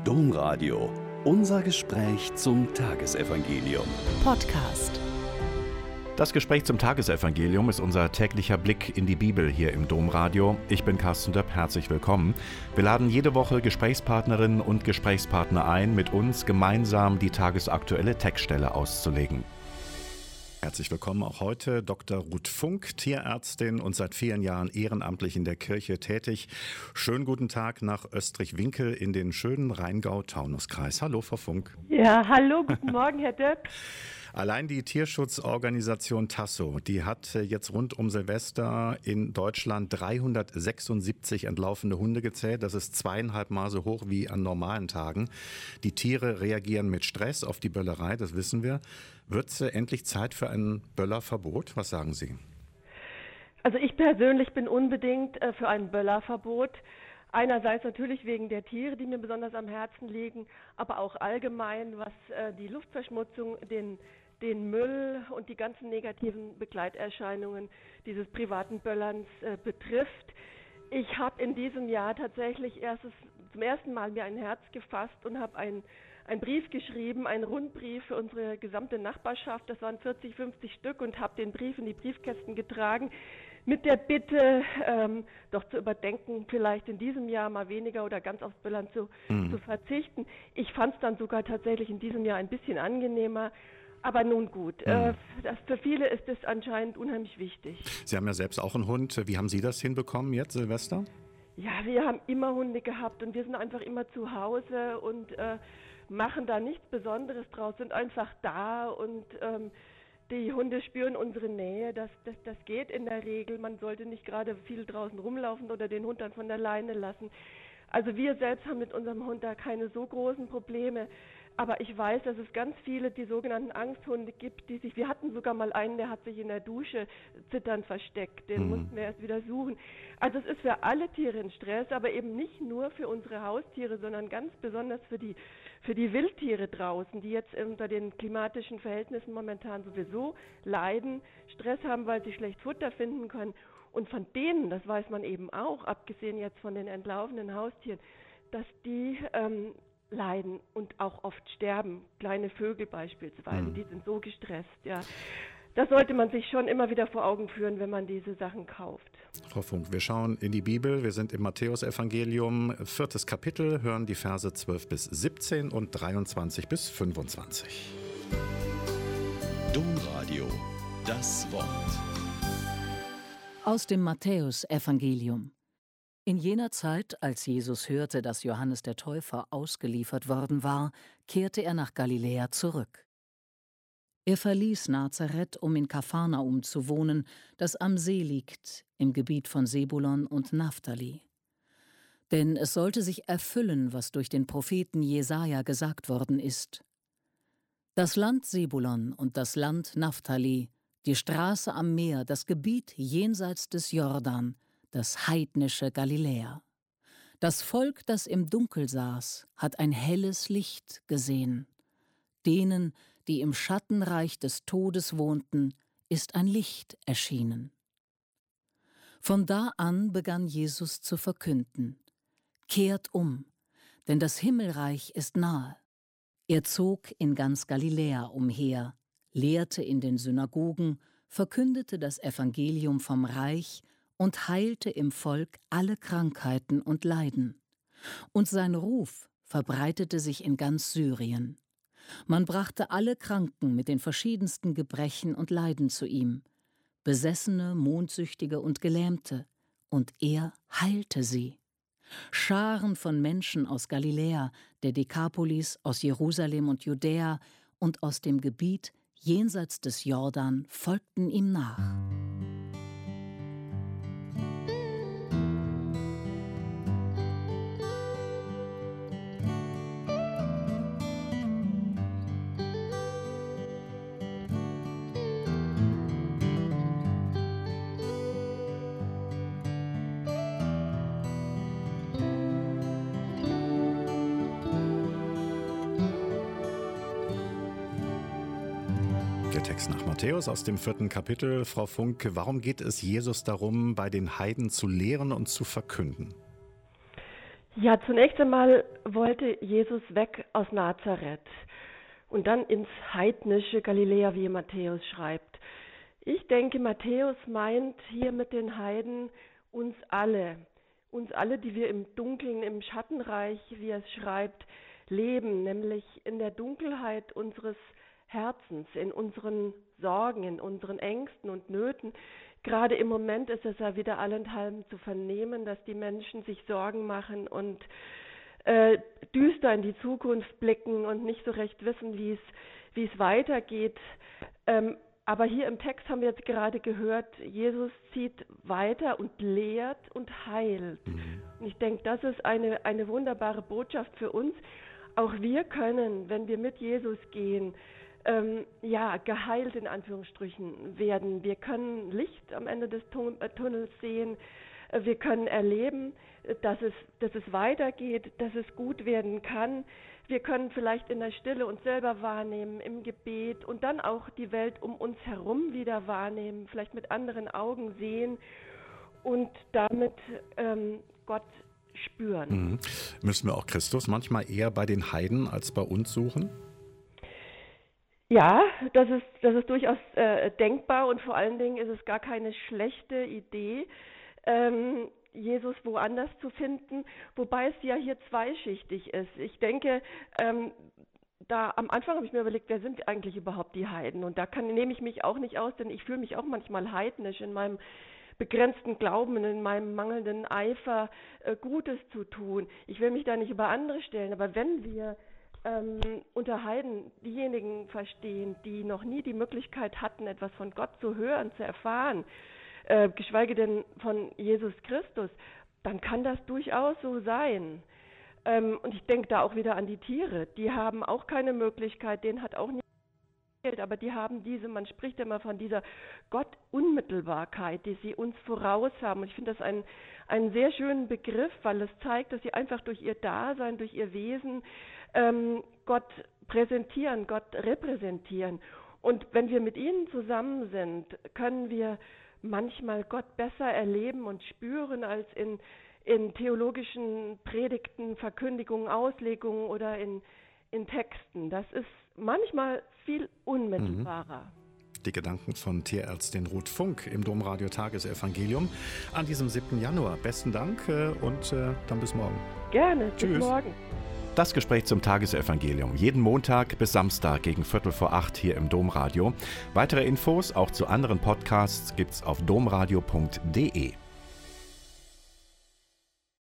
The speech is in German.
Domradio. Unser Gespräch zum Tagesevangelium. Podcast. Das Gespräch zum Tagesevangelium ist unser täglicher Blick in die Bibel hier im Domradio. Ich bin Carsten Döpp, herzlich willkommen. Wir laden jede Woche Gesprächspartnerinnen und Gesprächspartner ein, mit uns gemeinsam die tagesaktuelle Textstelle auszulegen. Herzlich willkommen auch heute Dr. Ruth Funk, Tierärztin und seit vielen Jahren ehrenamtlich in der Kirche tätig. Schönen guten Tag nach Österreich-Winkel in den schönen Rheingau-Taunus-Kreis. Hallo, Frau Funk. Ja, hallo, guten Morgen, Herr Döpp. Allein die Tierschutzorganisation Tasso, die hat jetzt rund um Silvester in Deutschland 376 entlaufene Hunde gezählt. Das ist 2,5 Mal so hoch wie an normalen Tagen. Die Tiere reagieren mit Stress auf die Böllerei, das wissen wir. Wird es endlich Zeit für ein Böllerverbot? Was sagen Sie? Also ich persönlich bin unbedingt für ein Böllerverbot. Einerseits natürlich wegen der Tiere, die mir besonders am Herzen liegen, aber auch allgemein, was die Luftverschmutzung, den Müll und die ganzen negativen Begleiterscheinungen dieses privaten Böllerns betrifft. Ich habe in diesem Jahr tatsächlich zum ersten Mal mir ein Herz gefasst und habe einen Brief geschrieben, einen Rundbrief für unsere gesamte Nachbarschaft. Das waren 40, 50 Stück und habe den Brief in die Briefkästen getragen mit der Bitte, doch zu überdenken, vielleicht in diesem Jahr mal weniger oder ganz aufs Böllern zu verzichten. Ich fand es dann sogar tatsächlich in diesem Jahr ein bisschen angenehmer. Aber nun gut, für viele ist es anscheinend unheimlich wichtig. Sie haben ja selbst auch einen Hund. Wie haben Sie das hinbekommen jetzt, Silvester? Ja, wir haben immer Hunde gehabt und wir sind einfach immer zu Hause und machen da nichts Besonderes draus, sind einfach da und die Hunde spüren unsere Nähe. Das geht in der Regel. Man sollte nicht gerade viel draußen rumlaufen oder den Hund dann von der Leine lassen. Also wir selbst haben mit unserem Hund da keine so großen Probleme. Aber ich weiß, dass es ganz viele, die sogenannten Angsthunde gibt, wir hatten sogar mal einen, der hat sich in der Dusche zitternd versteckt. Den mussten wir erst wieder suchen. Also es ist für alle Tiere ein Stress, aber eben nicht nur für unsere Haustiere, sondern ganz besonders für die Wildtiere draußen, die jetzt unter den klimatischen Verhältnissen momentan sowieso leiden, Stress haben, weil sie schlecht Futter finden können. Und von denen, das weiß man eben auch, abgesehen jetzt von den entlaufenen Haustieren, dass die leiden und auch oft sterben. Kleine Vögel beispielsweise, die sind so gestresst, ja. Das sollte man sich schon immer wieder vor Augen führen, wenn man diese Sachen kauft. Frau Funk, wir schauen in die Bibel. Wir sind im Matthäusevangelium, 4. Kapitel, hören die Verse 12 bis 17 und 23 bis 25. Domradio, das Wort. Aus dem Matthäusevangelium. In jener Zeit, als Jesus hörte, dass Johannes der Täufer ausgeliefert worden war, kehrte er nach Galiläa zurück. Er verließ Nazareth, um in Kapharnaum zu wohnen, das am See liegt, im Gebiet von Sebulon und Naphtali. Denn es sollte sich erfüllen, was durch den Propheten Jesaja gesagt worden ist. Das Land Sebulon und das Land Naphtali, die Straße am Meer, das Gebiet jenseits des Jordan, das heidnische Galiläa. Das Volk, das im Dunkel saß, hat ein helles Licht gesehen. Denen, die im Schattenreich des Todes wohnten, ist ein Licht erschienen. Von da an begann Jesus zu verkünden: Kehrt um, denn das Himmelreich ist nahe. Er zog in ganz Galiläa umher, lehrte in den Synagogen, verkündete das Evangelium vom Reich und heilte im Volk alle Krankheiten und Leiden. Und sein Ruf verbreitete sich in ganz Syrien. Man brachte alle Kranken mit den verschiedensten Gebrechen und Leiden zu ihm, Besessene, Mondsüchtige und Gelähmte, und er heilte sie. Scharen von Menschen aus Galiläa, der Dekapolis, aus Jerusalem und Judäa und aus dem Gebiet jenseits des Jordan folgten ihm nach. Der Text nach Matthäus aus dem 4. Kapitel. Frau Funk, warum geht es Jesus darum, bei den Heiden zu lehren und zu verkünden? Ja, zunächst einmal wollte Jesus weg aus Nazareth und dann ins heidnische Galiläa, wie Matthäus schreibt. Ich denke, Matthäus meint hier mit den Heiden uns alle, die wir im Dunkeln, im Schattenreich, wie er es schreibt, leben, nämlich in der Dunkelheit unseres Herzens, in unseren Sorgen, in unseren Ängsten und Nöten. Gerade im Moment ist es ja wieder allenthalben zu vernehmen, dass die Menschen sich Sorgen machen und düster in die Zukunft blicken und nicht so recht wissen, wie es weitergeht. Aber hier im Text haben wir jetzt gerade gehört, Jesus zieht weiter und lehrt und heilt. Und ich denke, das ist eine wunderbare Botschaft für uns. Auch wir können, wenn wir mit Jesus gehen, geheilt in Anführungsstrichen werden. Wir können Licht am Ende des Tunnels sehen. Wir können erleben, dass es weitergeht, dass es gut werden kann. Wir können vielleicht in der Stille uns selber wahrnehmen, im Gebet und dann auch die Welt um uns herum wieder wahrnehmen, vielleicht mit anderen Augen sehen und damit Gott spüren. Müssen wir auch Christus manchmal eher bei den Heiden als bei uns suchen? Ja, das ist durchaus denkbar und vor allen Dingen ist es gar keine schlechte Idee, Jesus woanders zu finden, wobei es ja hier zweischichtig ist. Ich denke, da am Anfang habe ich mir überlegt, wer sind eigentlich überhaupt die Heiden? Und da nehme ich mich auch nicht aus, denn ich fühle mich auch manchmal heidnisch in meinem begrenzten Glauben, in meinem mangelnden Eifer, Gutes zu tun. Ich will mich da nicht über andere stellen, aber wenn wir unter Heiden diejenigen verstehen, die noch nie die Möglichkeit hatten, etwas von Gott zu hören, zu erfahren, geschweige denn von Jesus Christus, dann kann das durchaus so sein. Und ich denke da auch wieder an die Tiere. Die haben auch keine Möglichkeit, denen hat auch nicht Geld, aber die haben man spricht immer von dieser Gott-Unmittelbarkeit, die sie uns voraus haben. Und ich finde das einen sehr schönen Begriff, weil es zeigt, dass sie einfach durch ihr Dasein, durch ihr Wesen Gott präsentieren, Gott repräsentieren. Und wenn wir mit ihnen zusammen sind, können wir manchmal Gott besser erleben und spüren als in theologischen Predigten, Verkündigungen, Auslegungen oder in Texten. Das ist manchmal viel unmittelbarer. Die Gedanken von Tierärztin Ruth Funk im Domradio Tagesevangelium an diesem 7. Januar. Besten Dank und dann bis morgen. Gerne, Tschüss. Bis morgen. Das Gespräch zum Tagesevangelium. Jeden Montag bis Samstag gegen 7:45 hier im Domradio. Weitere Infos auch zu anderen Podcasts gibt's auf domradio.de.